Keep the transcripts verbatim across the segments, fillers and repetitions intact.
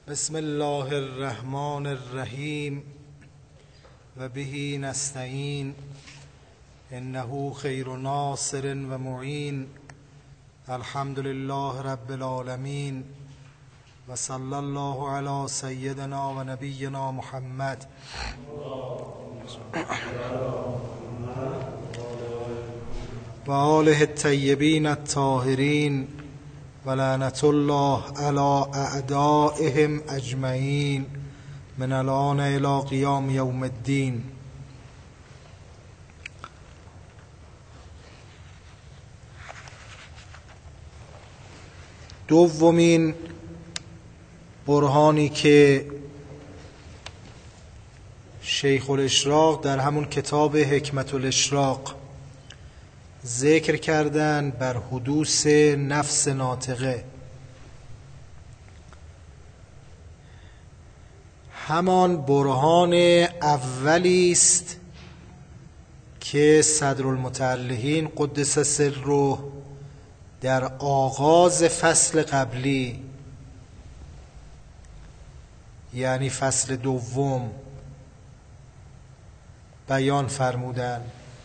بسم الله الرحمن الرحیم و به نستعین انه خیر ناصر و معین. الحمد لله رب العالمین و صلی الله علی سیدنا و نبینا محمد و آله الطیبین الطاهرین و لعنت الله علی اعدائهم اجمعین من الان الی قیام یوم الدین. دومین برهانی که شیخ الاشراق در همون کتاب حکمت الاشراق ذکر کردن بر حدوث نفس ناطقه، همان برهان اولی است که صدرالمتعلقین قدس سره در آغاز فصل قبلی، یعنی فصل دوم، بیان فرمودن.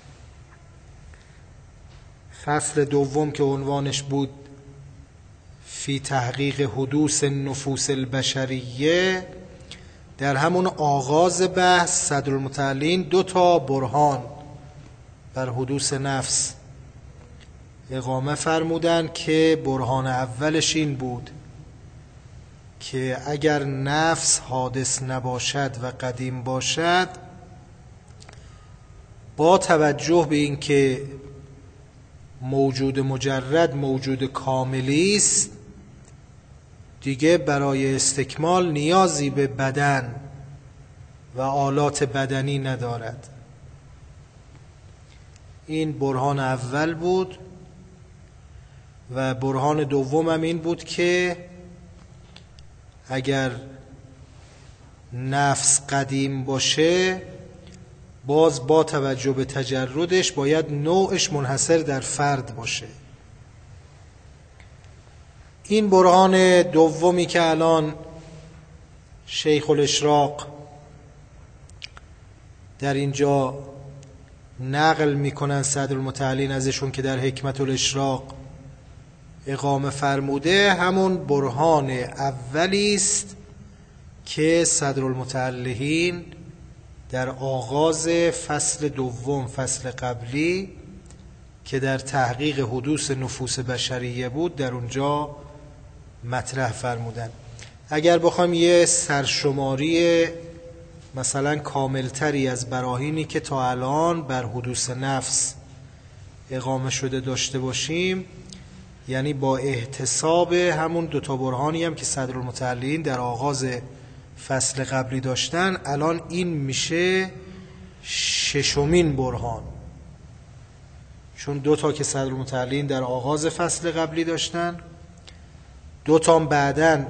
فصل دوم که عنوانش بود فی تحقیق حدوث النفوس البشریه، در همون آغاز بحث صدرالمتعلقین دو تا برهان بر حدوث نفس اقامه فرمودن که برهان اولش این بود که اگر نفس حادث نباشد و قدیم باشد، با توجه به اینکه موجود مجرد موجود کاملی است، دیگه برای استکمال نیازی به بدن و آلات بدنی ندارد. این برهان اول بود. و برهان دوم هم این بود که اگر نفس قدیم باشه، باز با توجه به تجردش باید نوعش منحصر در فرد باشه. این برهان دومی که الان شیخ الاشراق در اینجا نقل میکنن صدرالمتعلقین ازشون که در حکمت الاشراق اقامه فرموده، همون برهان اولی است که صدرالمتعلقین در آغاز فصل دوم، فصل قبلی که در تحقیق حدوث نفوس بشریه بود، در اونجا مطرح فرمودن. اگر بخوایم یه سرشماری مثلا کاملتری از براهینی که تا الان بر حدوث نفس اقامه شده داشته باشیم، یعنی با احتساب همون دوتا برهانی هم که صدرالمتعلقین در آغاز فصل قبلی داشتن، الان این میشه ششمین برهان، چون دوتا که صدرالمتعلقین در آغاز فصل قبلی داشتن، دوتا بعدن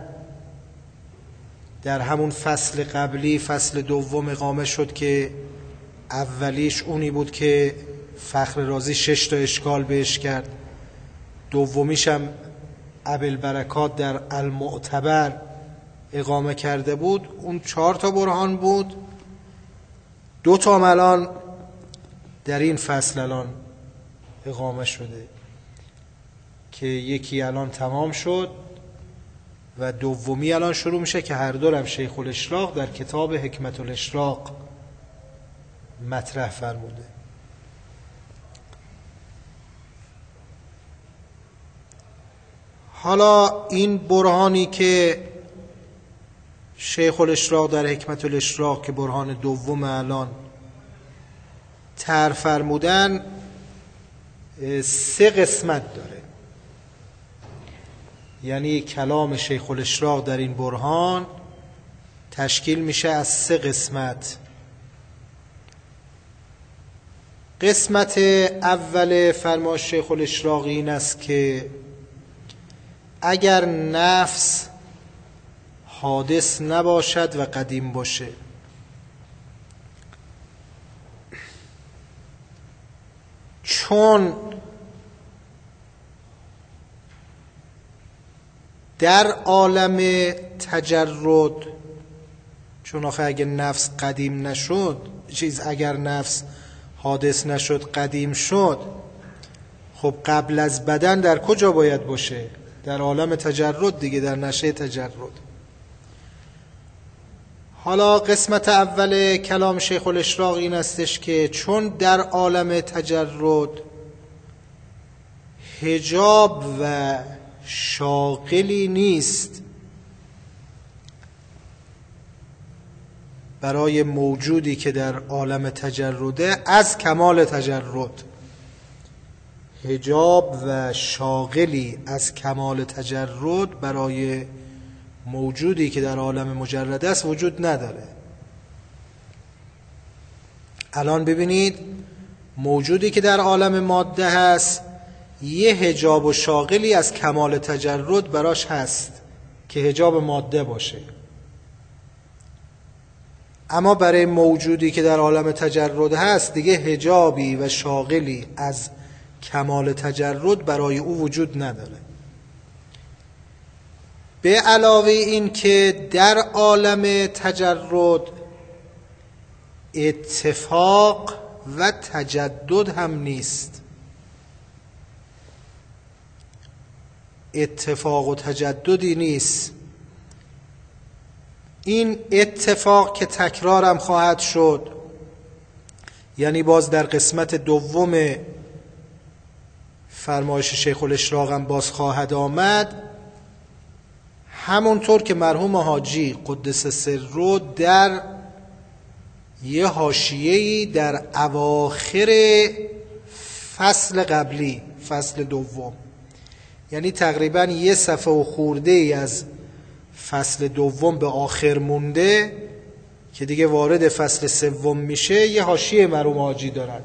در همون فصل قبلی، فصل دوم، اقامه شد که اولیش اونی بود که فخر رازی شش تا اشکال بهش کرد، دومیش هم ابوالبرکات در المعتبر اقامه کرده بود، اون چهار تا برهان بود. دو تا الان در این فصل الان اقامه شده که یکی الان تمام شد و دومی الان شروع میشه که هر دو هم شیخ الاشراق در کتاب حکمت الاشراق مطرح فرموده. حالا این برهانی که شیخ الاشراق در حکمت الاشراق که برهان دوم الان طرح فرمودن، سه قسمت داره. یعنی کلام شیخ الاشراق در این برهان تشکیل میشه از سه قسمت. قسمت اول فرمان شیخ الاشراق این است که اگر نفس حادث نباشد و قدیم باشه، چون در عالم تجرد، چون آخه اگر نفس قدیم نشد، چیز اگر نفس حادث نشد قدیم شد، خب قبل از بدن در کجا باید باشه؟ در عالم تجرد دیگه، در نشه تجرد. حالا قسمت اول کلام شیخ الاشراق این استش که چون در عالم تجرد حجاب و شاغلی نیست برای موجودی که در عالم تجرده از کمال تجرد، حجاب و شاغلی از کمال تجرد برای موجودی که در عالم مجرد است وجود نداره. الان ببینید موجودی که در عالم ماده هست یه حجاب و شاغلی از کمال تجرد براش هست که حجاب ماده باشه، اما برای موجودی که در عالم تجرد هست دیگه حجابی و شاغلی از کمال تجرد برای او وجود نداره. به علاوه این که در عالم تجرد اتفاق و تجدد هم نیست. اتفاق و تجددی نیست. این اتفاق که تکرارم خواهد شد، یعنی باز در قسمت دوم فرمایش شیخ الاشراق هم باز خواهد آمد، همونطور که مرحوم حاجی قدس سره در یه حاشیه‌ای در اواخر فصل قبلی، فصل دوم، یعنی تقریبا یه صفحه و خورده ای از فصل دوم به آخر مونده که دیگه وارد فصل سوم میشه، یه حاشیه مرحوم حاجی دارن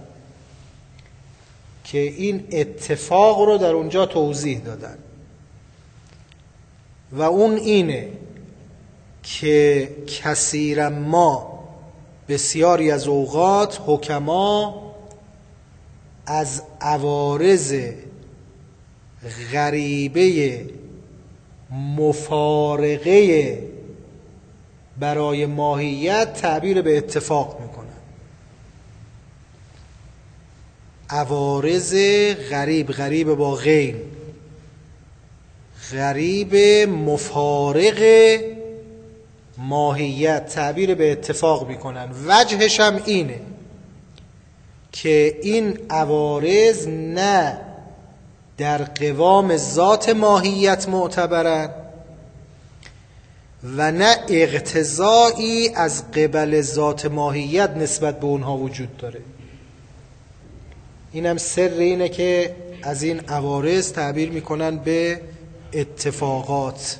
که این اتفاق رو در اونجا توضیح دادن و اون اینه که کثیرا ما بسیاری از اوقات حکما از عوارض غریبه مفارقه برای ماهیت تعبیر به اتفاق میکنن. عوارض غریب، غریب با غین، غریب مفارق ماهیت تعبیر به اتفاق میکنن. وجهش هم اینه که این عوارض نه در قوام ذات ماهیت معتبرن و نه اقتضایی از قبل ذات ماهیت نسبت به اونها وجود داره. اینم سر اینه که از این عوارض تعبیر میکنن به اتفاقات.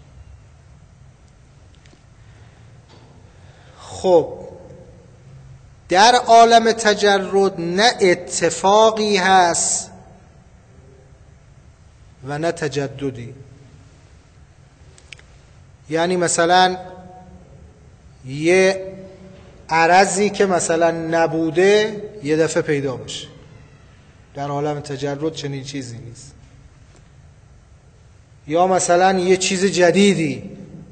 خب در عالم تجرد نه اتفاقی هست و نه تجددی. یعنی مثلا یه عرضی که مثلا نبوده یه دفعه پیدا بشه، در عالم تجرد چنین چیزی نیست. یا مثلا یه چیز جدیدی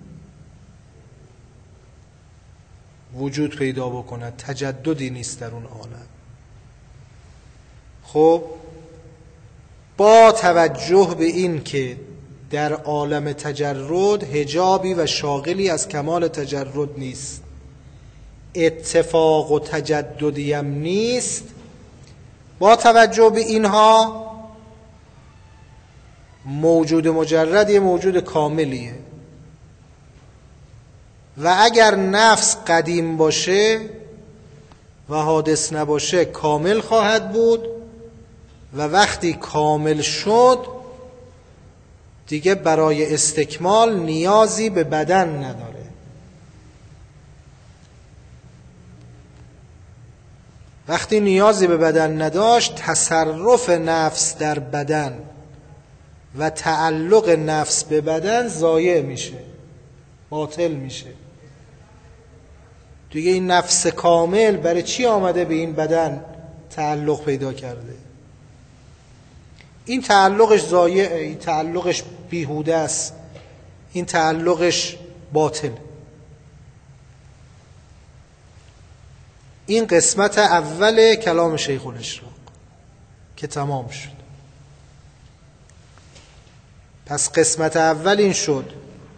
وجود پیدا بکنه، تجددی نیست در اون عالم. خب با توجه به این که در عالم تجرد حجابی و شاغلی از کمال تجرد نیست، اتفاق و تجددی هم نیست، با توجه به اینها موجود مجرد یه موجود کاملیه و اگر نفس قدیم باشه و حادث نباشه کامل خواهد بود و وقتی کامل شد دیگه برای استکمال نیازی به بدن نداره. وقتی نیازی به بدن نداشت، تصرف نفس در بدن و تعلق نفس به بدن ضایع میشه، باطل میشه. دیگه این نفس کامل برای چی آمده به این بدن تعلق پیدا کرده؟ این تعلقش ضایعه، این تعلقش بیهوده است، این تعلقش باطل. این قسمت اول کلام شیخ الاشراق که تمام شد. پس قسمت اول این شد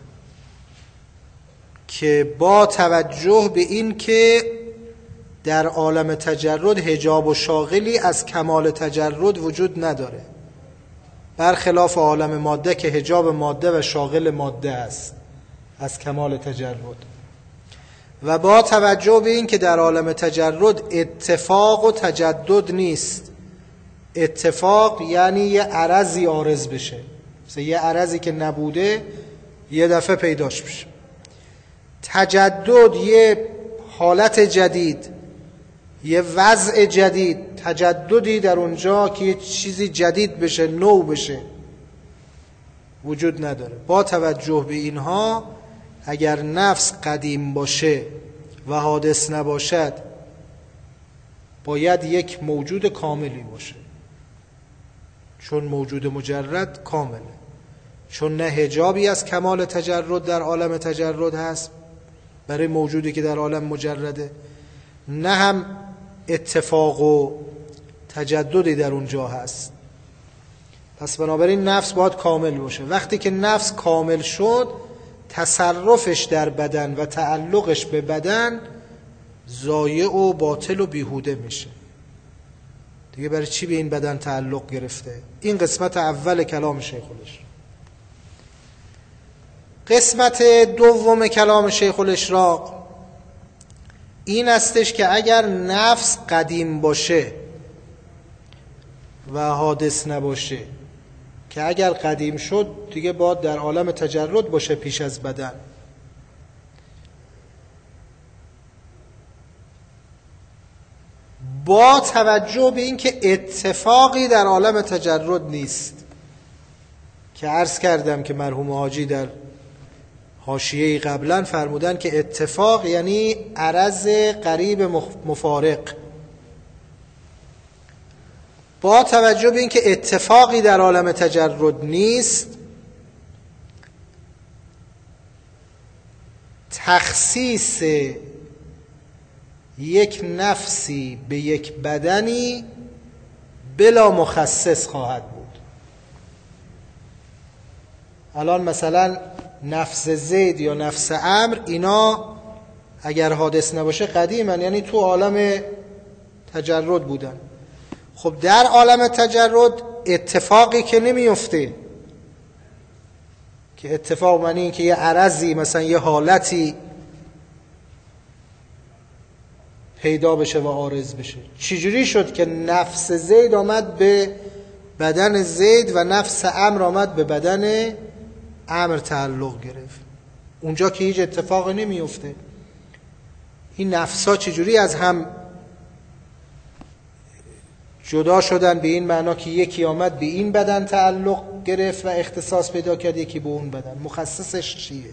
که با توجه به این که در عالم تجرد حجاب و شاغلی از کمال تجرد وجود نداره، برخلاف عالم ماده که حجاب ماده و شاغل ماده است از کمال تجرد، و با توجه به این که در عالم تجرد اتفاق و تجدد نیست. اتفاق یعنی یه عرضی عارض بشه، مثلا یه عرضی که نبوده یه دفعه پیداش بشه. تجدد یه حالت جدید، یه وضع جدید، تجددی در اونجا که یه چیزی جدید بشه، نو بشه، وجود نداره. با توجه به اینها اگر نفس قدیم باشه و حادث نباشد، باید یک موجود کاملی باشه، چون موجود مجرد کامله، چون نه حجابی از کمال تجرد در عالم تجرد هست برای موجودی که در عالم مجرده، نه هم اتفاق و تجددی در اونجا هست. پس بنابراین نفس باید کامل باشه. وقتی که نفس کامل شد، تصرفش در بدن و تعلقش به بدن ضایع و باطل و بیهوده میشه. دیگه برای چی به این بدن تعلق گرفته؟ این قسمت اول کلام شیخ الاشراق. قسمت دوم کلام شیخ الاشراق این استش که اگر نفس قدیم باشه و حادث نباشه، که اگر قدیم شد دیگه باید در عالم تجرد باشه پیش از بدن، با توجه به این که اتفاقی در عالم تجرد نیست، که عرض کردم که مرحوم حاجی در حاشیه قبلا فرمودن که اتفاق یعنی عرض قریب مفارق. با توجه به این که اتفاقی در عالم تجرد نیست، تخصیص یک نفسی به یک بدنی بلا مخصص خواهد بود. الان مثلا نفس زید یا نفس عمرو، اینا اگر حادث نباشه قدیمن، یعنی تو عالم تجرد بودن. خب در عالم تجرد اتفاقی که نمیفته، که اتفاق معنی این که یه عرضی مثلا یه حالتی پیدا بشه و عارض بشه. چجوری شد که نفس زید آمد به بدن زید و نفس عمرو آمد به بدن عمرو تعلق گرفت؟ اونجا که هیچ اتفاقی نمیفته. این نفس‌ها چجوری از هم جدا شدن؟ به این معنا که یکی آمد به این بدن تعلق گرفت و اختصاص پیدا کرد، یکی به اون بدن. مخصصش چیه؟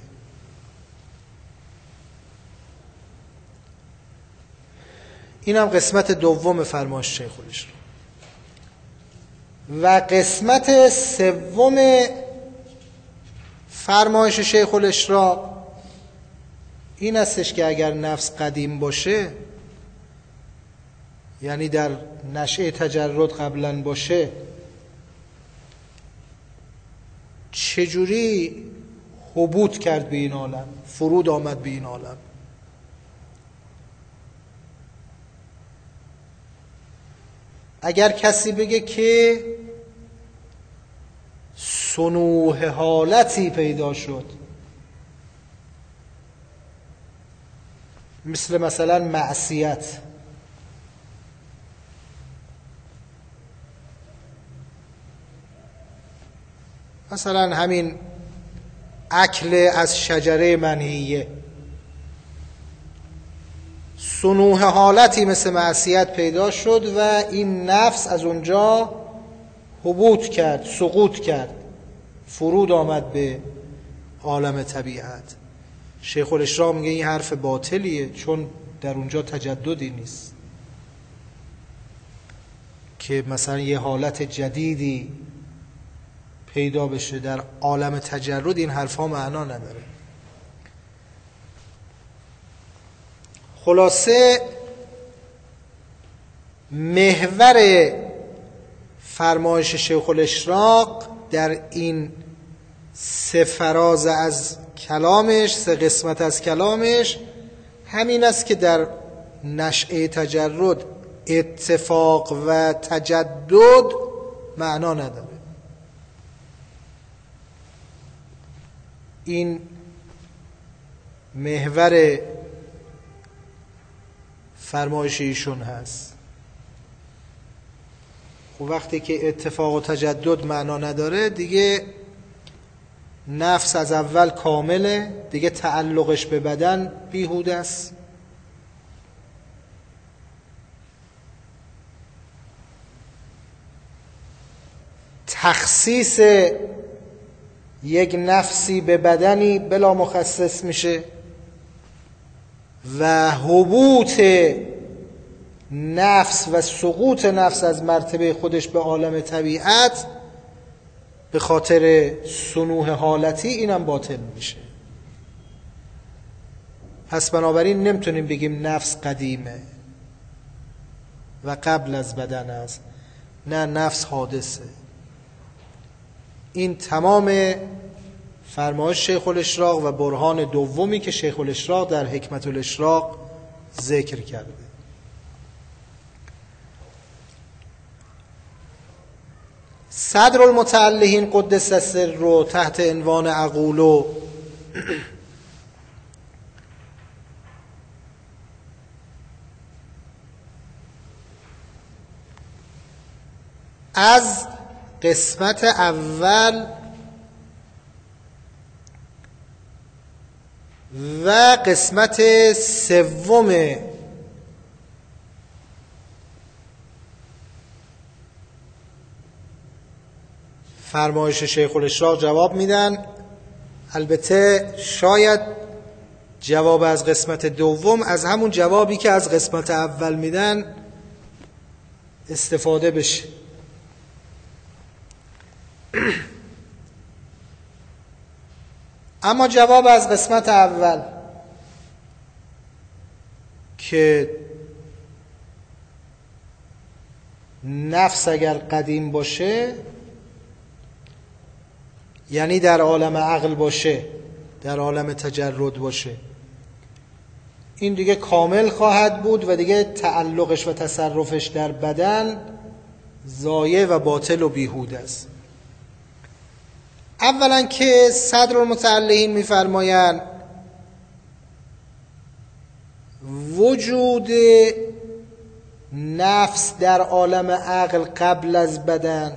این هم قسمت دوم فرمایش شیخ الاشراق. و قسمت سوم فرمایش شیخ الاشراق این استش که اگر نفس قدیم باشه، یعنی در نشأه تجرد قبلا باشه، چجوری هبوط کرد به این عالم، فرود آمد به این عالم؟ اگر کسی بگه که صنوح حالتی پیدا شد، مثل مثلا معصیت، مثلا همین اکل از شجره منهیه، صنوح حالتی مثل معصیت پیدا شد و این نفس از اونجا هبوط کرد، سقوط کرد، فرود آمد به عالم طبیعت. شیخ الاشراق میگه این حرف باطلیه، چون در اونجا تجددی نیست که مثلا یه حالت جدیدی پیدا بشه. در عالم تجرد این حرفا معنا نداره. خلاصه محور فرمایش شیخ الاشراق در این سه فراز از کلامش، سه قسمت از کلامش همین است که در نشأه تجرد اتفاق و تجدد معنا نداره. این محور فرمایش ایشون هست. خب وقتی که اتفاق و تجدد معنا نداره دیگه نفس از اول کامله، دیگه تعلقش به بدن بیهوده است. تخصیص یک نفسی به بدنی بلا مخصص میشه و حبوط نفس و سقوط نفس از مرتبه خودش به عالم طبیعت به خاطر سنوح حالتی اینم باطل میشه. پس بنابراین نمیتونیم بگیم نفس قدیمه و قبل از بدن است. نه، نفس حادثه. این تمام فرمایش شیخ الاشراق و برهان دومی که شیخ الاشراق در حکمت الاشراق ذکر کرده. صدر المتعلهین قدس السر رو تحت عنوان اقولو از قسمت اول و قسمت سوم فرمایش شیخ الاشراق جواب میدن. البته شاید جواب از قسمت دوم از همون جوابی که از قسمت اول میدن استفاده بشه. اما جواب از قسمت اول که نفس اگر قدیم باشه، یعنی در عالم عقل باشه، در عالم تجرد باشه، این دیگه کامل خواهد بود و دیگه تعلقش و تصرفش در بدن ضایع و باطل و بیهود است. اولا که صدر المتعلهین می‌فرمایند وجود نفس در عالم عقل قبل از بدن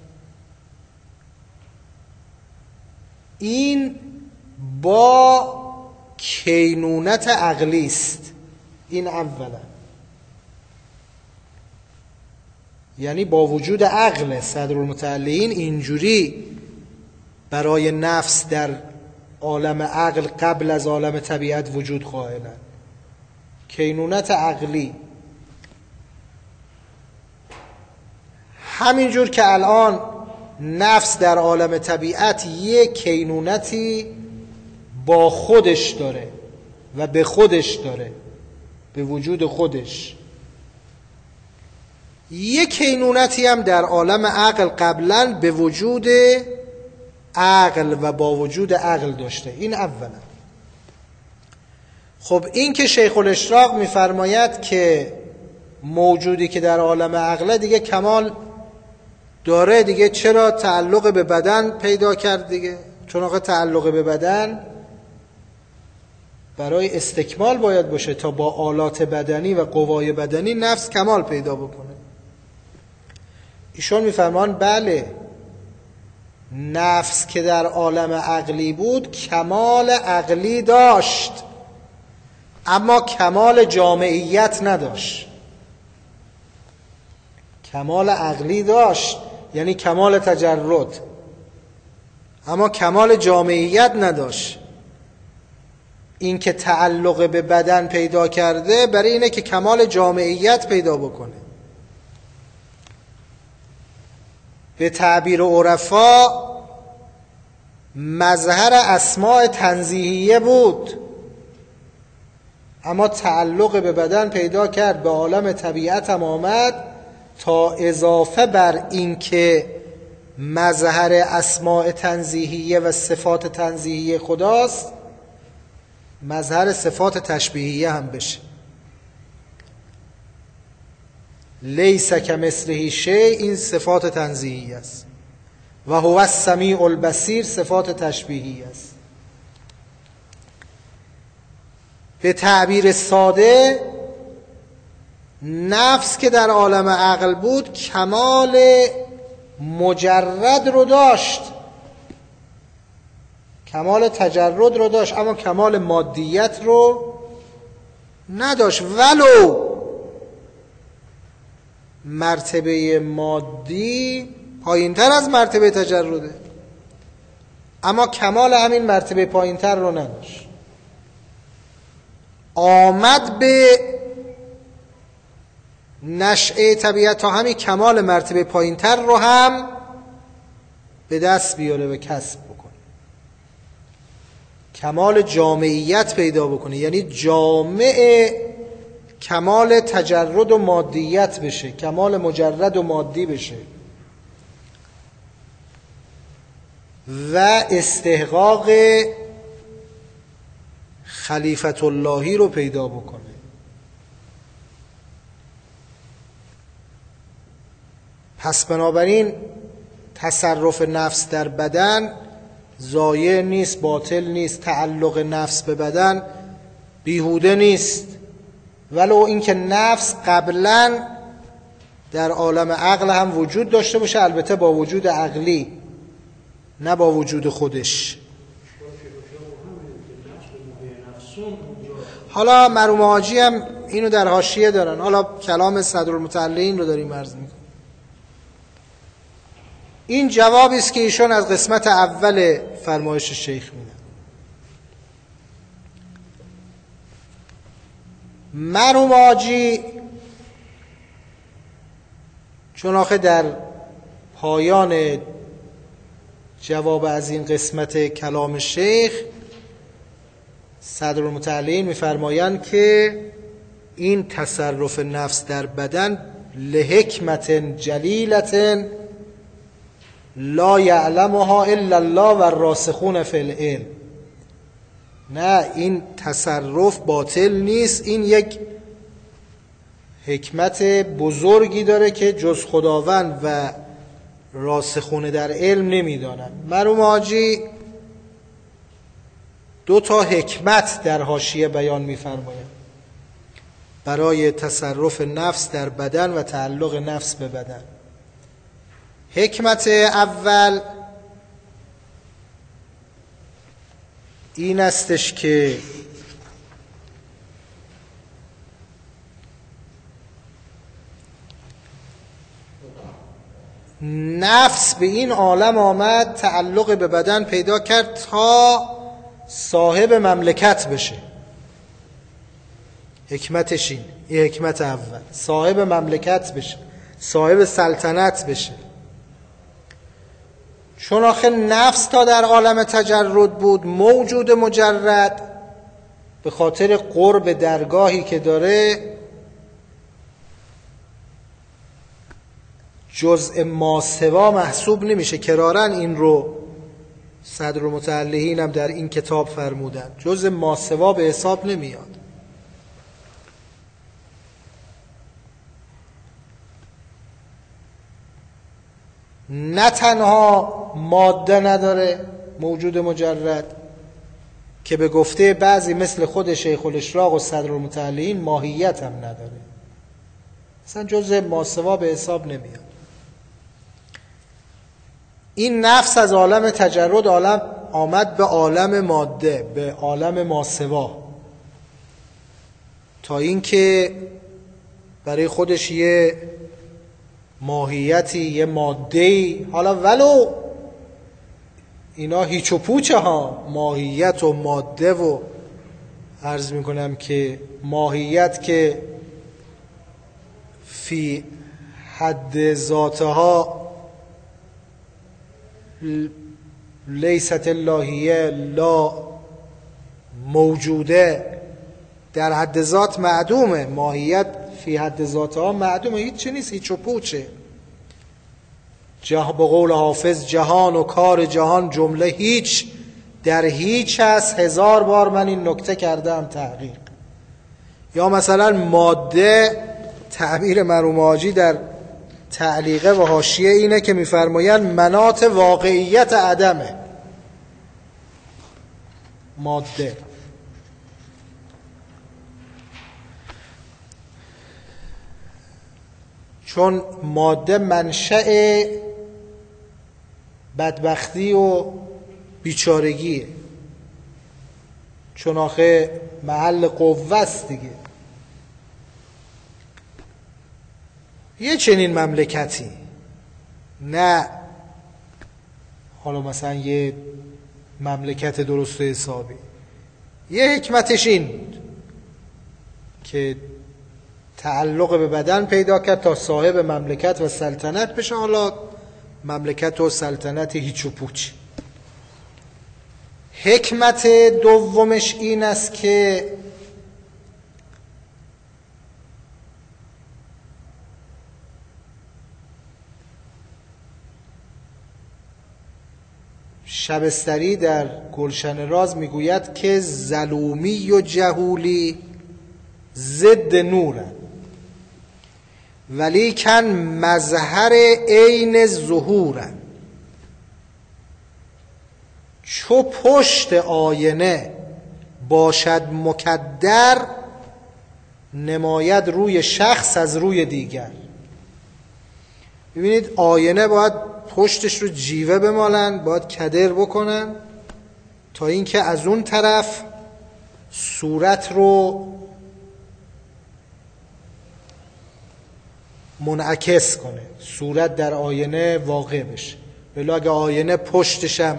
این با کینونت عقلی است. این اولا، یعنی با وجود عقل صدر المتعلهین اینجوری برای نفس در عالم عقل قبل از عالم طبیعت وجود قائلند. کینونت عقلی. همینجور که الان نفس در عالم طبیعت یک کینونتی با خودش داره و به خودش داره، به وجود خودش. یک کینونتی هم در عالم عقل قبلا به وجود عقل و با وجود عقل داشته. این اولا. خب این که شیخ الاشراق میفرماید که موجودی که در عالم عقل دیگه کمال داره، دیگه چرا تعلق به بدن پیدا کرد دیگه؟ چون آقا تعلق به بدن برای استکمال باید باشه تا با آلات بدنی و قوای بدنی نفس کمال پیدا بکنه. ایشون میفرمان بله، نفس که در عالم عقلی بود کمال عقلی داشت اما کمال جامعیت نداشت. کمال عقلی داشت یعنی کمال تجرد، اما کمال جامعیت نداشت. این که تعلق به بدن پیدا کرده برای اینه که کمال جامعیت پیدا بکنه. به تعبیر عرفا مظهر اسماء تنزیهیه بود، اما تعلق به بدن پیدا کرد، به عالم طبیعت هم آمد تا اضافه بر این که مظهر اسماء تنزیهیه و صفات تنزیهیه خداست، مظهر صفات تشبیهیه هم بشه. لیس کمثله شیء، این صفات تنزیهیه است، و هو السمیع البصیر صفات تشبیهیه است. به تعبیر ساده، نفس که در عالم عقل بود کمال مجرد رو داشت، کمال تجرد رو داشت، اما کمال مادیت رو نداشت. ولو مرتبه مادی پایین‌تر از مرتبه تجرده، اما کمال همین مرتبه پایین‌تر رو نداشت. آمد به نشأه طبیعت تا همین کمال مرتبه پایین‌تر رو هم به دست بیاره و کسب بکنه، کمال جامعیت پیدا بکنه، یعنی جامع کمال تجرد و مادیت بشه، کمال مجرد و مادی بشه و استحقاق خلیفت اللهی رو پیدا بکنه. پس بنابراین تصرف نفس در بدن ضایع نیست، باطل نیست، تعلق نفس به بدن بیهوده نیست، ولو اینکه نفس قبلا در عالم عقل هم وجود داشته باشه، البته با وجود عقلی، نه با وجود خودش. حالا مرحوم حاجی هم اینو در حاشیه دارن، حالا کلام صدرالمتعلین رو داریم عرض میکنیم. این جوابی است که ایشون از قسمت اول فرمایش شیخ میدن. مرحوم حاجی چون آخه در پایان جواب از این قسمت کلام شیخ صدرالمتعلین میفرمایند که این تصرف نفس در بدن لحکمت جلیلت لا یعلمها الا الله و الراسخون فی العلم. نه، این تصرف باطل نیست، این یک حکمت بزرگی داره که جز خداوند و راسخون در علم نمیدانن. مرحوم حاجی دو تا حکمت در حاشیه بیان می‌فرمایند برای تصرف نفس در بدن و تعلق نفس به بدن. حکمت اول این استش که نفس به این عالم آمد، تعلق به بدن پیدا کرد تا صاحب مملکت بشه. حکمتش این این حکمت اول، صاحب مملکت بشه، صاحب سلطنت بشه. چون آخه نفس تا در عالم تجرد بود، موجود مجرد، به خاطر قرب درگاهی که داره جزء ماسوا محسوب نمیشه. کرارن این رو صدرالمتعلین هم در این کتاب فرمودن، جزء ماسوا به حساب نمیاد. نه تنها ماده نداره موجود مجرد، که به گفته بعضی مثل خود شیخ الاشراق و صدرالمتعلین ماهیت هم نداره، اصلا جزء ماسوا به حساب نمیاد. این نفس از عالم تجرد عالم آمد به عالم ماده، به عالم ماسوا، تا اینکه برای خودش یه ماهیتی، یه ماده‌ای، حالا ولو اینا هیچ و پوچه ها، ماهیت و ماده، و عرض میکنم که ماهیت که فی حد ذاتها لیست اللهیه لا موجوده در حد ذات معدومه، ماهیت فی حد ذات ها معدومه، هیچ چی نیست، هیچ و پوچه. جه به قول حافظ جهان و کار جهان جمله هیچ، در هیچ هست هزار بار من این نکته کردم تحقیق. یا مثلا ماده، تعبیر مرحوم حاجی در تعلیقه و حاشیه اینه که میفرمایند مناط واقعیت عدمه. ماده چون ماده منشأ بدبختی و بیچارگیه، چون آخه محل قوه است دیگه. یه چنین مملکتی، نه حالا مثلا یه مملکت درست و حسابی، یه حکمتش این که تعلق به بدن پیدا کرد تا صاحب مملکت و سلطنت بشه. حالا مملکت و سلطنت هیچ و پوچ. حکمت دومش این است که شبستری در گلشن راز میگوید که ظلومی و جهولی ضد نورن، ولیکن مظهر عین ظهورن. چو پشت آینه باشد مکدر، نماید روی شخص از روی دیگر. ببینید آینه باید پشتش رو جیوه بمالن، باید کدر بکنن تا اینکه از اون طرف صورت رو منعکس کنه، صورت در آینه واقع بشه. ولی اگه آینه پشتشم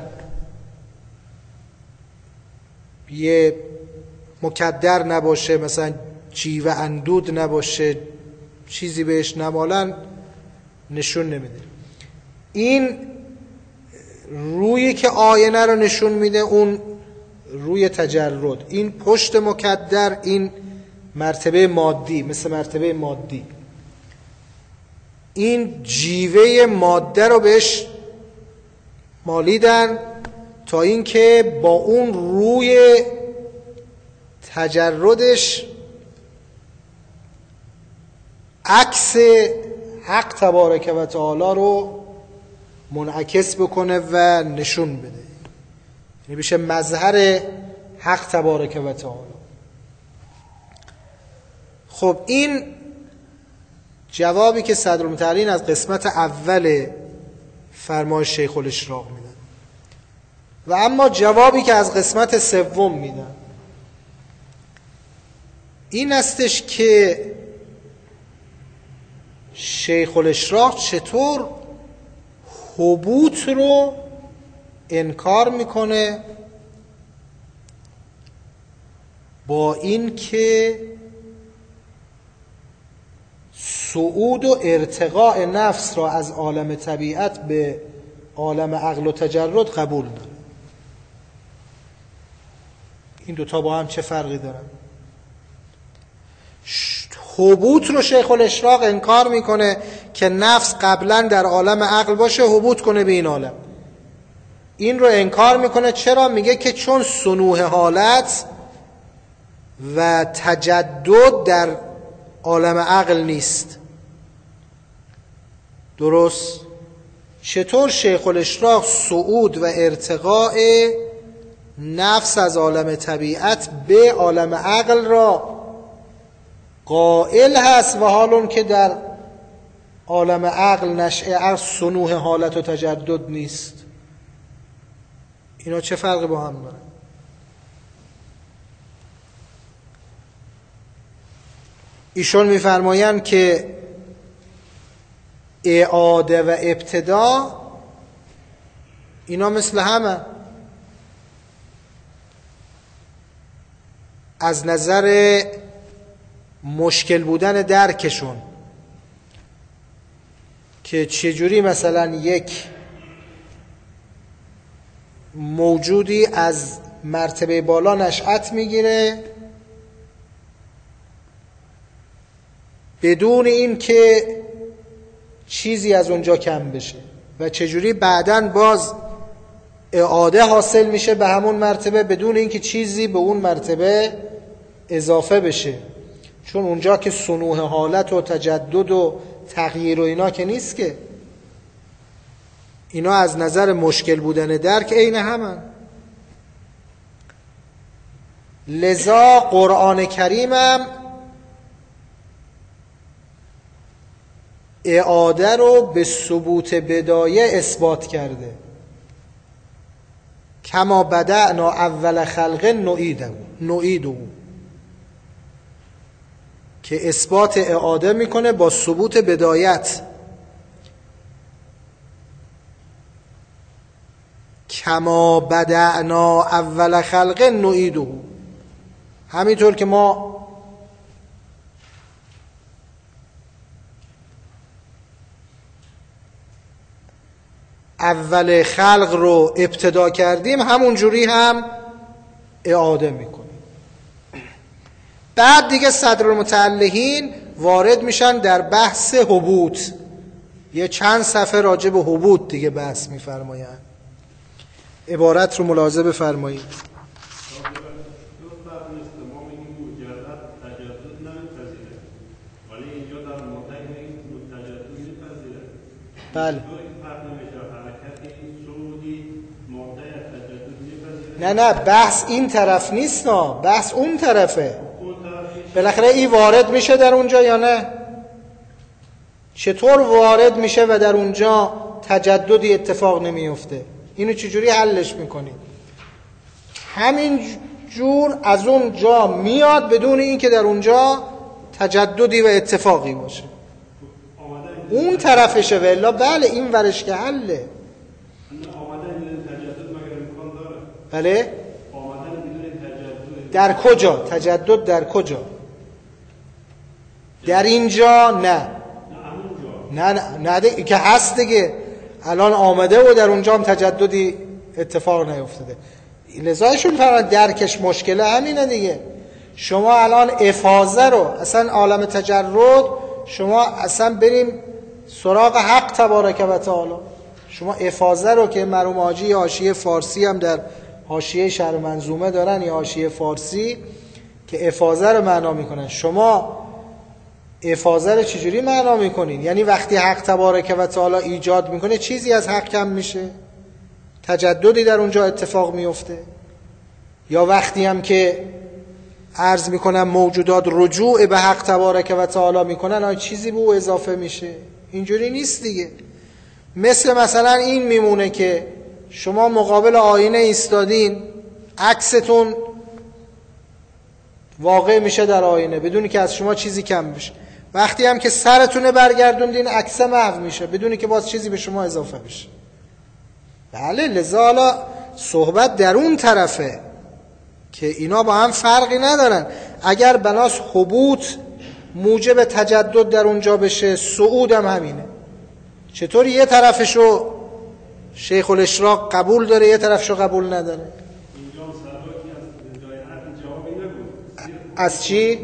یه مکدر نباشه، مثلا جیوه اندود نباشه، چیزی بهش نمالن، نشون نمیده. این روی که آینه رو نشون میده اون روی تجرد، این پشت مکدر این مرتبه مادی، مثل مرتبه مادی. این جیوه ماده رو بهش مالیدن تا اینکه با اون روی تجردش عکس حق تبارک و تعالی رو منعکس بکنه و نشون بده، یعنی بشه مظهر حق تبارک و تعالی. خب این جوابی که صدرالمتعلین از قسمت اول فرمایش شیخ الاشراق میدن. و اما جوابی که از قسمت سوم میدن این استش که شیخ الاشراق چطور هبوط رو انکار میکنه با این که صعود و ارتقاء نفس را از عالم طبیعت به عالم عقل و تجرد قبول داره. این دوتا با هم چه فرقی دارن؟ هبوط رو شیخ الاشراق انکار میکنه که نفس قبلا در عالم عقل باشه، هبوط کنه به این عالم. این رو انکار میکنه. چرا؟ میگه که چون صنوع حالت و تجدد در عالم عقل نیست. درست؟ چطور شیخ الاشراق صعود و ارتقاء نفس از عالم طبیعت به عالم عقل را قائل هست و حال اون که در عالم عقل نشأه عقل صنوع حالت و تجدد نیست؟ اینا چه فرقی با هم دارن؟ ایشون میفرمایند که اعاده و ابتدا اینا مثل همه از نظر مشکل بودن درکشون، که چجوری مثلا یک موجودی از مرتبه بالا نشأت میگیره بدون این که چیزی از اونجا کم بشه و چجوری بعداً باز اعاده حاصل میشه به همون مرتبه بدون اینکه چیزی به اون مرتبه اضافه بشه. چون اونجا که صنوع حالت و تجدد و تغییر و اینا که نیست، که اینا از نظر مشکل بودن درک عین همن. لذا قرآن کریمم اعاده رو به ثبوت بدایه اثبات کرده. کما بدأنا اول خلق نعیده نعیده، که اثبات اعاده میکنه با ثبوت بدایت. کما بدأنا اول خلق نعیده، همینطور که ما اول خلق رو ابتدا کردیم همون جوری هم اعاده میکنیم. بعد دیگه صدرالمتعلقین وارد میشن در بحث هبوط. یه چند صفحه راجع به هبوط دیگه بحث میفرمایند. عبارت رو ملاحظه بفرمایید. بله. نه نه بحث این طرف نیست، نه بحث اون طرفه. بالاخره این وارد میشه در اونجا یا نه؟ چطور وارد میشه و در اونجا تجددی اتفاق نمیفته؟ اینو چجوری حلش میکنیم؟ همین جور از اونجا میاد بدون اینکه در اونجا تجددی و اتفاقی باشه. اون طرفشه و الا بله این ورش که حله. بله؟ در کجا؟ تجدد در کجا؟ در اینجا نه. نه نه نه دیگه که هست دیگه. الان آمده و در اونجا هم تجددی اتفاق نیفتاده. لذایشون فرمان درکش مشکله همینه دیگه. شما الان افاظه رو اصلا عالم تجرد، شما اصلا بریم سراغ حق تبارک و تعالی. شما افاظه رو که مرحوم حاجی حاشیه فارسی هم در حاشیه شرح منظومه دارن، یا حاشیه فارسی که افاظه رو معنا میکنن، شما افاظه رو چجوری معنا میکنین؟ یعنی وقتی حق تبارک و تعالی ایجاد میکنه چیزی از حق کم میشه، تجددی در اونجا اتفاق میفته؟ یا وقتی هم که عرض میکنم موجودات رجوع به حق تبارک و تعالی میکنن آیا چیزی به او اضافه میشه؟ اینجوری نیست دیگه. مثل مثلا این میمونه که شما مقابل آینه ایستادین، عکستون واقع میشه در آینه بدونی که از شما چیزی کم بشه. وقتی هم که سرتونه برگردوندین عکس محو میشه بدونی که باز چیزی به شما اضافه بشه. بله، لذا حالا صحبت در اون طرفه که اینا با هم فرقی ندارن. اگر بناس حبوط موجب تجدد در اونجا بشه، صعود هم همینه. چطور یه طرفشو شیخ الاشراق قبول داره یه طرفشو قبول نداره؟ از چی؟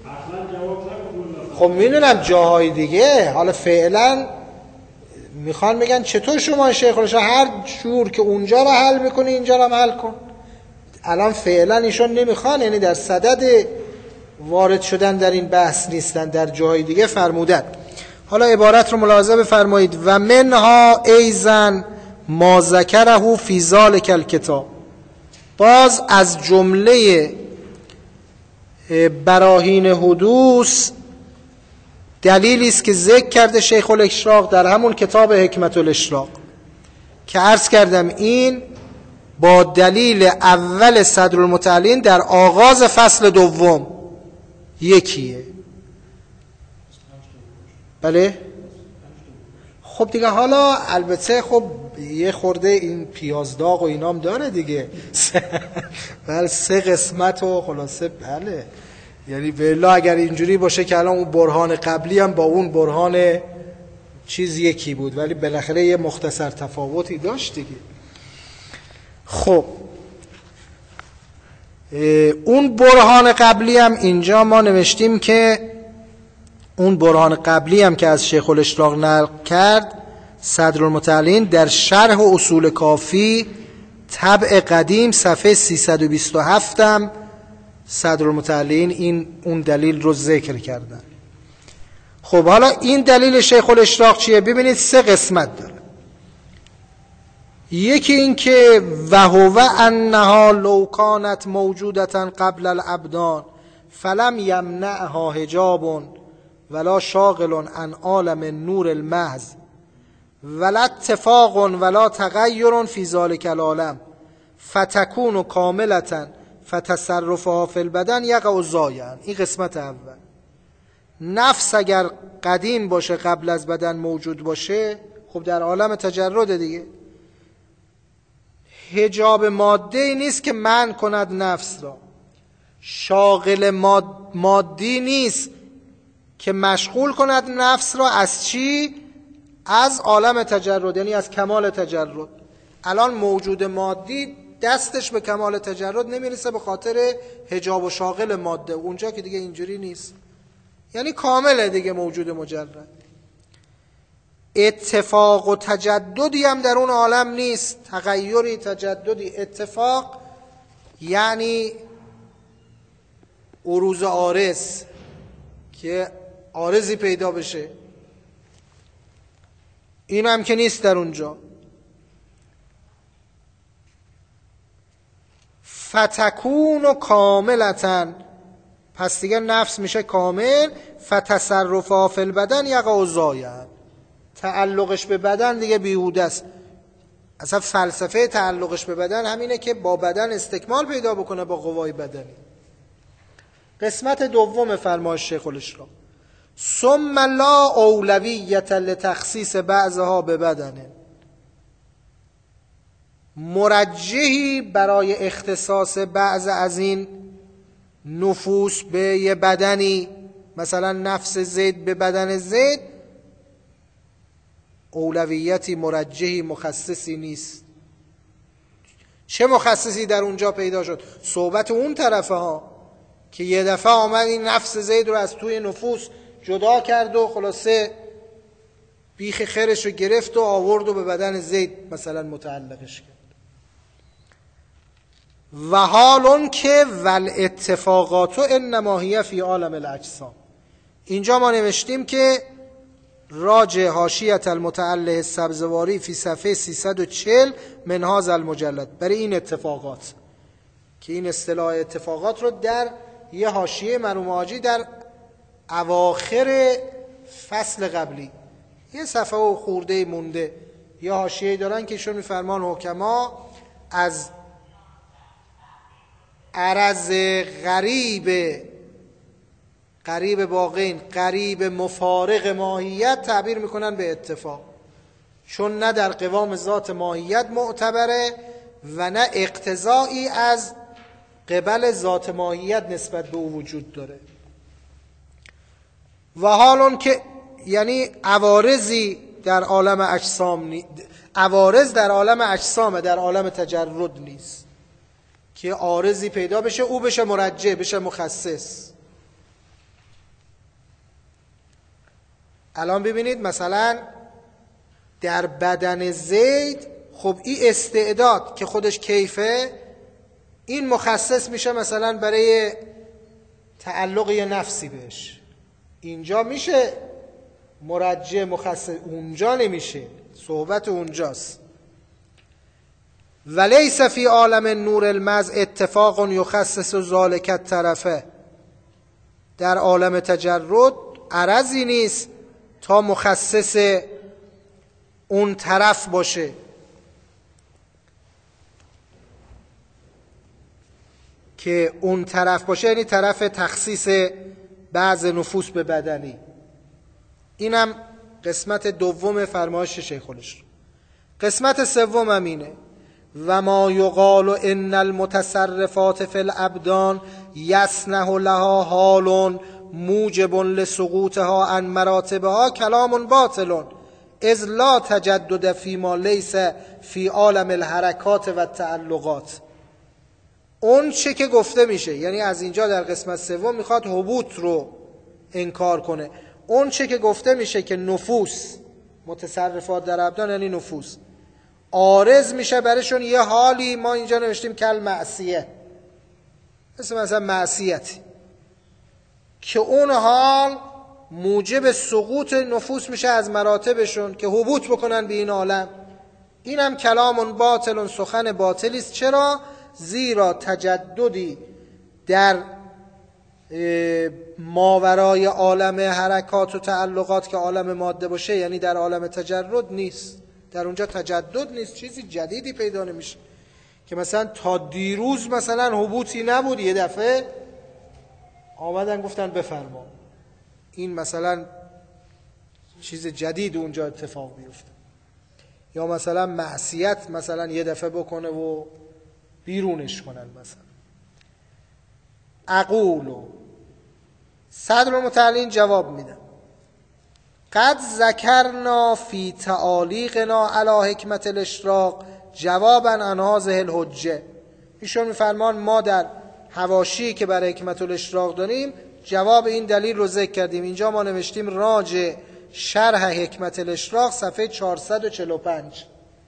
خب میدونم جاهای دیگه. حالا فعلا میخوان بگن چطور شما شیخ الاشراق هر جور که اونجا رو حل میکنی اینجا رو هم حل کن. الان فعلا ایشون نمیخوان، یعنی در صدد وارد شدن در این بحث نیستن، در جاهای دیگه فرمودن. حالا عبارت رو ملاحظه بفرمایید. و منها ایزن ما ذکره فی ذلک الکتاب. باز از جمله براهین حدوث دلیلی است که ذکر کرده شیخ الاشراق در همون کتاب حکمت الاشراق که عرض کردم این با دلیل اول صدرالمتعلین در آغاز فصل دوم یکیه. بله؟ خب دیگه حالا البته خب یه خورده این پیازداغ و اینام داره دیگه. بله سه قسمت و خلاصه بله. یعنی بالله اگر اینجوری باشه که الان اون برهان قبلی هم با اون برهان چیز یکی بود، ولی بالاخره یه مختصر تفاوتی داشت دیگه. خب اون برهان قبلی هم اینجا ما نوشتیم که اون برهان قبلی هم که از شیخ الاشراق نقل کرد صدرالمتعلین در شرح اصول کافی طبع قدیم صفحه سیصد و بیست و هفت هم صدرالمتعلین این اون دلیل رو ذکر کردن. خب حالا این دلیل شیخ الاشراق چیه؟ ببینید سه قسمت داره. یکی این که وهو انها لو کانت موجودتا قبل الابدان فلم یمنعها حجاب ولا شاغل عن عالم نور المحض ولا اتفاق ولا تغیر فی ذلک العالم فتكون کاملة فتصرفها فی البدن یقع ضایعا. این قسمت اول. نفس اگر قدیم باشه قبل از بدن موجود باشه، خب در عالم تجرد دیگه، حجاب ماده نیست که منع کند نفس را، شاغل مادی نیست که مشغول کند نفس را از چی؟ از عالم تجرد، یعنی از کمال تجرد. الان موجود مادی دستش به کمال تجرد نمیرسه به خاطر حجاب و شاغل ماده، اونجا که دیگه اینجوری نیست، یعنی کامله دیگه موجود مجرد. اتفاق و تجددی هم در اون عالم نیست، تغییری تجددی. اتفاق یعنی عروض عارض، که عارضی پیدا بشه، این هم که نیست در اونجا. فتکون و کاملتن، پس دیگه نفس میشه کامل. فتصرفها فی البدن یقع ضایعا، تعلقش به بدن دیگه بیهوده است. اصلا فلسفه تعلقش به بدن همینه که با بدن استکمال پیدا بکنه با قوای بدنی. قسمت دوم فرمایش شیخ الاشراق ثم لا اولویت لتخصیص بعضها به بدن، مرجحی برای اختصاص بعض از این نفوس به یه بدنی، مثلا نفس زید به بدن زید، اولویتی مرجحی مخصصی نیست. چه مخصصی در اونجا پیدا شد؟ صحبت اون طرفه ها که یه دفعه آمد این نفس زید رو از توی نفوس جدا کرد و خلاصه بیخ خیرش رو گرفت و آورد و به بدن زید مثلا متعلقش کرد. و حالون که ول اتفاقات انما هی فی عالم الاجسام. اینجا ما نوشتیم که راجع حاشیه المتعلق سبزواری فی صفحه سیصد و چهل من هذا المجلد، برای این اتفاقات که این اصطلاح اتفاقات رو در یه حاشیه مرحوم حاجی در اواخر فصل قبلی یه صفحه و خورده مونده یه حاشیه دارن که ایشون میفرمان حکما از عرض غریب غریب باقین غریب مفارق ماهیت تعبیر میکنن به اتفاق، چون نه در قوام ذات ماهیت معتبره و نه اقتضایی از قبل ذات ماهیت نسبت به او وجود داره. و حالون که یعنی عوارضی در عالم اجسام نی... عوارض در عالم اجسامه، در عالم تجرد نیست که عارضی پیدا بشه او بشه مرجع، بشه مخصص. الان ببینید مثلا در بدن زید، خب این استعداد که خودش کیفه، این مخصص میشه مثلا برای تعلق یه نفسی بهش، اینجا میشه مرجع مخصص، اونجا نمیشه، صحبت اونجاست. ولیس فی عالم نور المز اتفاق یخصص ذالک الطرفه، در عالم تجرد عرضی نیست تا مخصص اون طرف باشه. که اون طرف باشه یعنی طرف تخصیص بعض نفوس به بدنی. اینم قسمت دوم فرمایش شیخ الاشراق. قسمت سوم همینه و ما یقال ان المتصرفات فی الابدان یصنع لها حال موجب لسقوطها عن مراتبها کلام باطل اذ لا تجدد فیما لیس فی عالم الحرکات و تعلقات. اون چه که گفته میشه، یعنی از اینجا در قسمت سوم میخواد هبوط رو انکار کنه. اون چه که گفته میشه که نفوس، متصرفات در ابدان یعنی نفوس، عارض میشه برشون یه حالی، ما اینجا نوشتیم کل معصیه، مثل مثلا معصیتی، که اون حال موجب سقوط نفوس میشه از مراتبشون که هبوط بکنن به این عالم. اینم کلام باطل، سخن باطلی است. چرا؟ زیرا تجددی در ماورای عالم حرکات و تعلقات که عالم ماده باشه، یعنی در عالم تجرد نیست. در اونجا تجدد نیست، چیزی جدیدی پیدا نمیشه که مثلا تا دیروز مثلا هبوطی نبود، یه دفعه آمدن گفتن بفرما، این مثلا چیز جدید اونجا اتفاق بیفته. یا مثلا معصیت مثلا یه دفعه بکنه و بیرونش کنن. مثلا اقولو صدر المتعلین جواب میدن قد ذکرنا فی تعالیقنا علی حکمت الاشراق جوابا عن هذه الحجه. ایشون میفرمان ما در حواشی که برای حکمت الاشراق داریم جواب این دلیل رو ذکر کردیم. اینجا ما نوشتیم راجع شرح حکمت الاشراق صفحه چهارصد و چهل و پنج.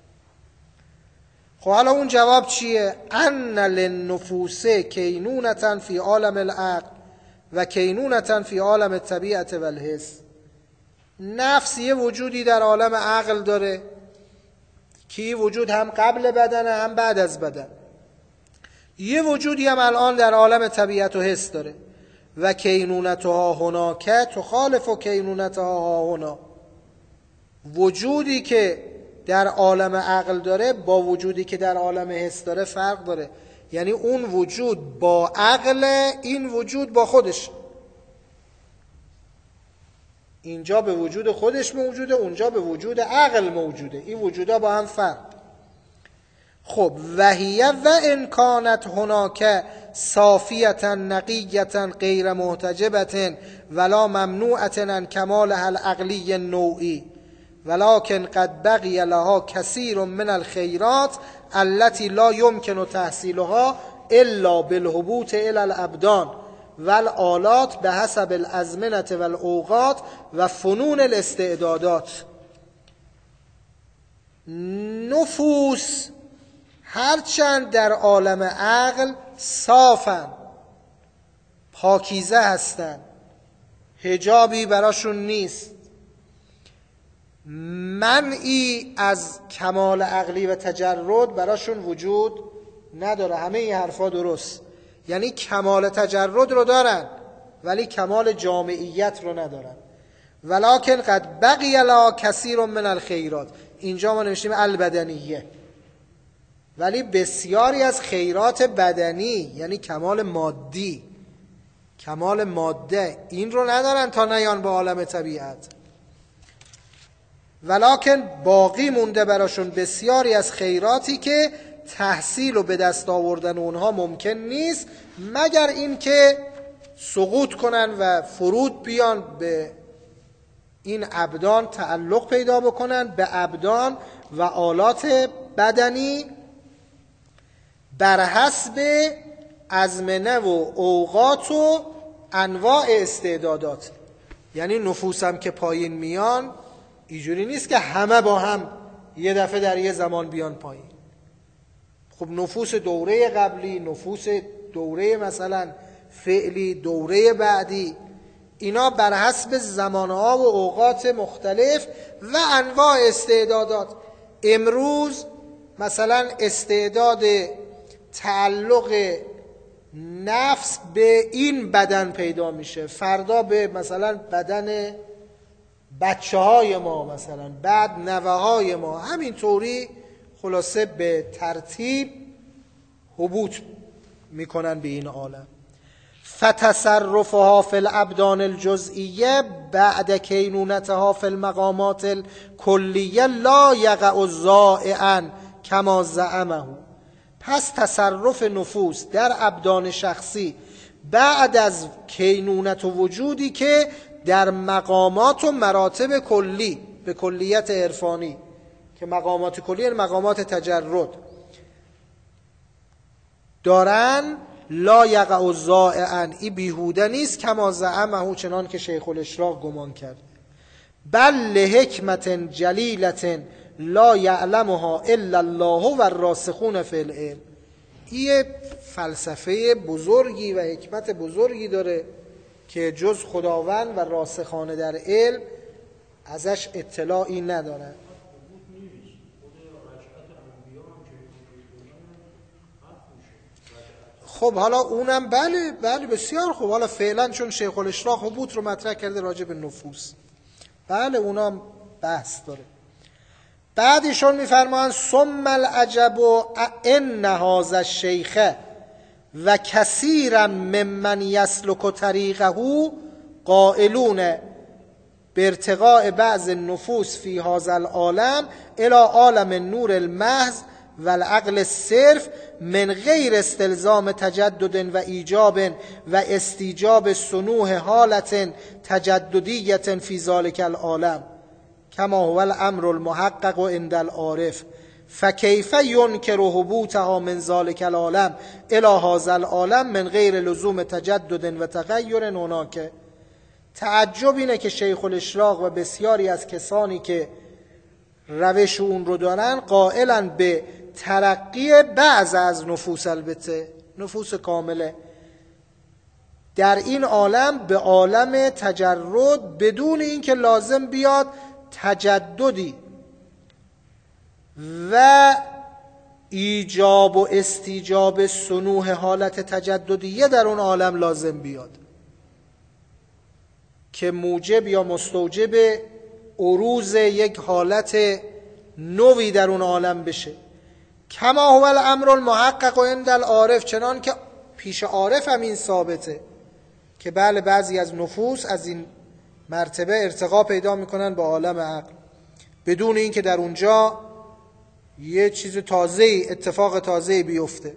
خب حالا اون جواب چیه؟ ان للنفوس کینونة فی عالم العقل و کینونة فی عالم الطبیعت و الحس. نفس یه وجودی در عالم عقل داره که این وجود هم قبل بدنه هم بعد از بدن. یه وجودی هم الان در عالم طبیعت و حس داره. و کینونتها هناک تخالف و کینونتها ها هنا. وجودی که در عالم عقل داره با وجودی که در عالم حس داره فرق داره. یعنی اون وجود با عقل، این وجود با خودش. اینجا به وجود خودش موجوده، اونجا به وجود عقل موجوده. این وجودا با هم فرق. خب وحیه و امکانت هناک صافیتا نقیتا غیر محتجبتا ولا ممنوعتا عن کمالها العقلی النوعی ولكن قد بقی لها کثیر من الخیرات التي لا يمكن تحصیلها الا بالهبوط الى الابدان والآلات بحسب الازمنه والاوقات و فنون الاستعدادات. نفوس هرچند در عالم عقل صافن، پاکیزه هستن، حجابی براشون نیست، منعی از کمال عقلی و تجرد براشون وجود نداره. همه این حرفا درست، یعنی کمال تجرد رو دارن ولی کمال جامعیت رو ندارن. ولکن قد بقی لها کثیر من الخیرات، اینجا ما نوشتیم البدنیه، ولی بسیاری از خیرات بدنی یعنی کمال مادی، کمال ماده، این رو ندارن تا نیان به عالم طبیعت. ولکن باقی مونده براشون بسیاری از خیراتی که تحصیل و به دست آوردن اونها ممکن نیست مگر این که سقوط کنن و فرود بیان به این ابدان، تعلق پیدا بکنن به ابدان و آلات بدنی بر حسب ازمنه و اوقات و انواع استعدادات. یعنی نفوسم که پایین میان اینجوری نیست که همه با هم یه دفعه در یه زمان بیان پایین. خب نفوس دوره قبلی، نفوس دوره مثلا فعلی، دوره بعدی، اینا بر حسب زمانها و اوقات مختلف و انواع استعدادات. امروز مثلا استعداد تعلق نفس به این بدن پیدا میشه، فردا به مثلا بدن بچه های ما، مثلا بعد نوه های ما، همینطوری خلاصه به ترتیب هبوط میکنن به این عالم. فتصرفها فی الابدان الجزئیه بعد کینونتها فی المقامات الکلیه لا یقع ضائعا کما زعمه. پس تصرف نفوس در ابدان شخصی بعد از کینونت و وجودی که در مقامات و مراتب کلی، به کلیت عرفانی که مقامات کلی مقامات تجرد دارن، لا یقع ضائعا، این بیهوده نیست، کما زعمه، چنان که شیخ الاشراق گمان کرد، بل لحکمت جلیلت لا یعلمها الا الله و الراسخون فی العلم. این فلسفه بزرگی و حکمت بزرگی داره که جز خداوند و راسخان در علم ازش اطلاعی ندارن. خب حالا اونم بله بله بسیار خوب. حالا فعلا چون شیخ الاشراق حبوط رو مطرح کرده راجع به نفوس، بله اونم بحث داره. بعدشون میفرمان ثم العجب ان هذا الشیخ و کثیرا ممن یسلک طریقه قائلون بارتقاء بعض النفوس فی هذا العالم الى عالم النور المحض و العقل الصرف من غیر استلزام تجدد و ایجاب و استیجاب صنوع حالت تجددیت فی ذلک العالم کما هو الامر المحقق عند العارف، فکیف ینکر هبوطها من ذلک العالم الی هذا العالم من غیر لزوم تجدد و تغیر هناک. تعجب اینه که شیخ الاشراق و بسیاری از کسانی که روش اون رو دارن قائلن به ترقی بعض از نفوس، البته نفوس کامله، در این عالم به عالم تجرد بدون اینکه لازم بیاد تجددی و ایجاب و استیجاب صنوع حالت تجددیه در اون عالم لازم بیاد که موجب یا مستوجب عروض یک حالت نوی در اون عالم بشه. کما هو الامر المحقق عند العارف، چنان که پیش عارف هم این ثابته که بله بعضی از نفوس از این مرتبه ارتقا پیدا میکنن به عالم عقل بدون اینکه در اونجا یه چیز تازه‌ای، اتفاق تازه‌ای بیفته.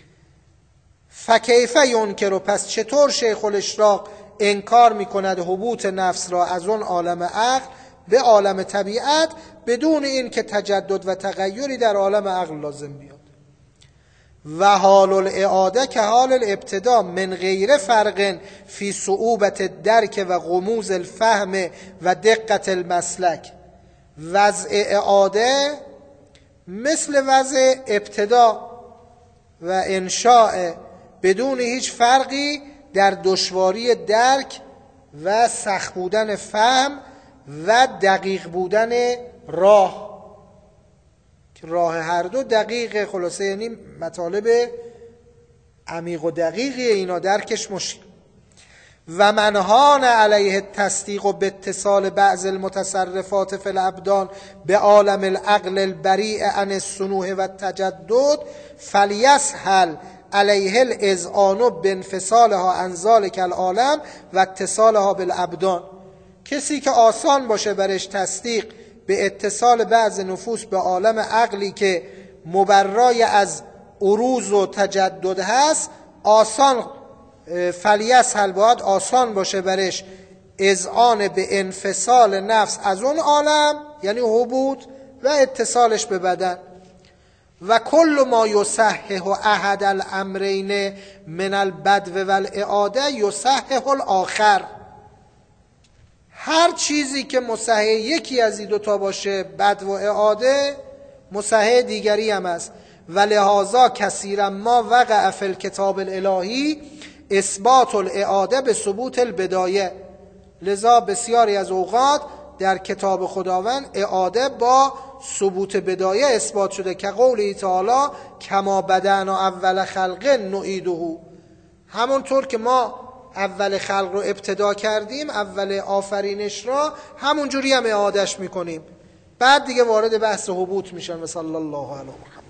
فکیف ینکر، پس چطور شیخ الاشراق انکار میکند حبوط نفس را از اون عالم عقل به عالم طبیعت بدون این که تجدد و تغییری در عالم عقل لازم بیاد. و حال الاعاده که حال الابتدا من غیر فرق فی صعوبت درک و غموض الفهم و دقت المسلک. وضع اعاده مثل وضع ابتدا و انشاء بدون هیچ فرقی در دشواری درک و سخت بودن فهم و دقیق بودن راه، که راه هر دو دقیق، خلاصه یعنی مطالب عمیق و دقیقی اینا درکش مشکل. و منهان علیه التصدیق و به اتصال بعض المتصرفات فی الابدان به عالم العقل البریء عن الصنوع و التجدد فلیسهل علیه الاذعان بانفصالها عن ذلک العالم و اتصالها بالابدان. کسی که آسان باشه برش تصدیق به اتصال بعض نفوس به عالم عقلی که مبرای از عروض و تجدد هست، آسان فلیسهل باید آسان باشه برش اذعان به انفصال نفس از اون عالم، یعنی حبوط و اتصالش به بدن. و کل ما یصحح احد الامرین من البدو و الاعاده یصحح الاخر. هر چیزی که مصحح یکی از این دوتا باشه، بدو و اعاده، مصحح دیگری هم است. و لحاظا کثیرا ما وقع فی الکتاب الالهی اثبات الاعاده به ثبوت البدایه. لذا بسیاری از اوقات در کتاب خداوند اعاده با ثبوت بدایه اثبات شده، که قوله تعالی کما بدأنا اول خلق نعیده. همونطور که ما اول خلق رو ابتدا کردیم، اول آفرینش را، همونجوری هم اعادهش میکنیم. بعد دیگه وارد بحث حبوط میشن. و صلی الله علیه و